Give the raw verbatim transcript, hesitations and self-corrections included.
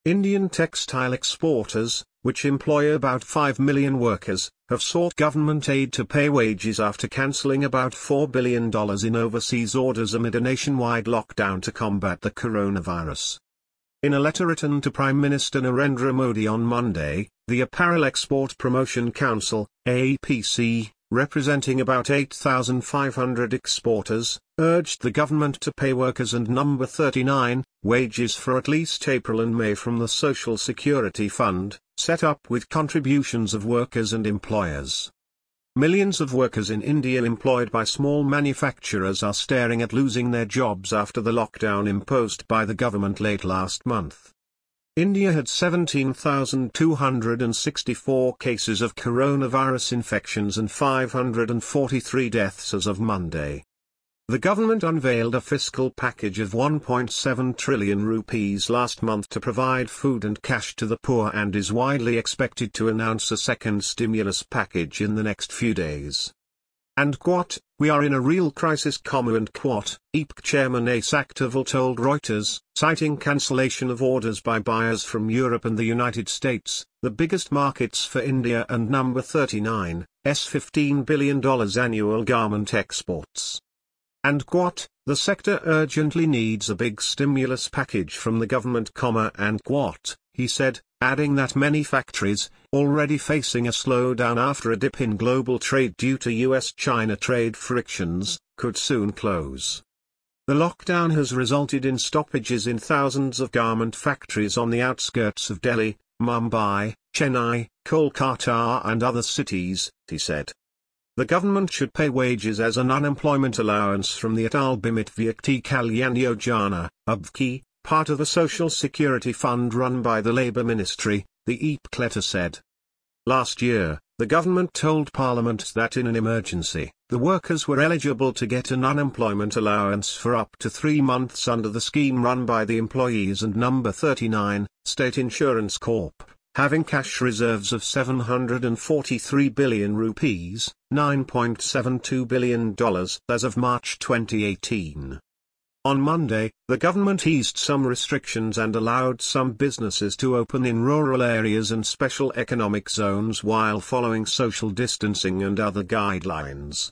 Indian textile exporters, which employ about five million workers, have sought government aid to pay wages after cancelling about four billion dollars in overseas orders amid a nationwide lockdown to combat the coronavirus. In a letter written to Prime Minister Narendra Modi on Monday, the Apparel Export Promotion Council, A P C, representing about eight thousand five hundred exporters, urged the government to pay workers and Number thirty-nine wages for at least April and May from the Social Security Fund, set up with contributions of workers and employers. Millions of workers in India employed by small manufacturers are staring at losing their jobs after the lockdown imposed by the government late last month. India had seventeen thousand two hundred sixty-four cases of coronavirus infections and five hundred forty-three deaths as of Monday. The government unveiled a fiscal package of one point seven trillion rupees last month to provide food and cash to the poor and is widely expected to announce a second stimulus package in the next few days. And quote, "We are in a real crisis, and quote," E P C chairman Asak Taval told Reuters, citing cancellation of orders by buyers from Europe and the United States, the biggest markets for India and Number thirty-nine's fifteen billion dollars annual garment exports. And quote, "The sector urgently needs a big stimulus package from the government, and quote," he said, adding that many factories, already facing a slowdown after a dip in global trade due to U S China trade frictions, could soon close. The lockdown has resulted in stoppages in thousands of garment factories on the outskirts of Delhi, Mumbai, Chennai, Kolkata and other cities, he said. The government should pay wages as an unemployment allowance from the Atal Bimit Vyakti Kalyan Yojana, A B K I, part of the Social Security Fund run by the Labour Ministry, the E P C letter said. Last year, the government told Parliament that in an emergency, the workers were eligible to get an unemployment allowance for up to three months under the scheme run by the employees and Number thirty-nine, State Insurance Corp, having cash reserves of seven hundred forty-three billion rupees, nine point seven two billion dollars as of March twenty eighteen. On Monday, the government eased some restrictions and allowed some businesses to open in rural areas and special economic zones while following social distancing and other guidelines.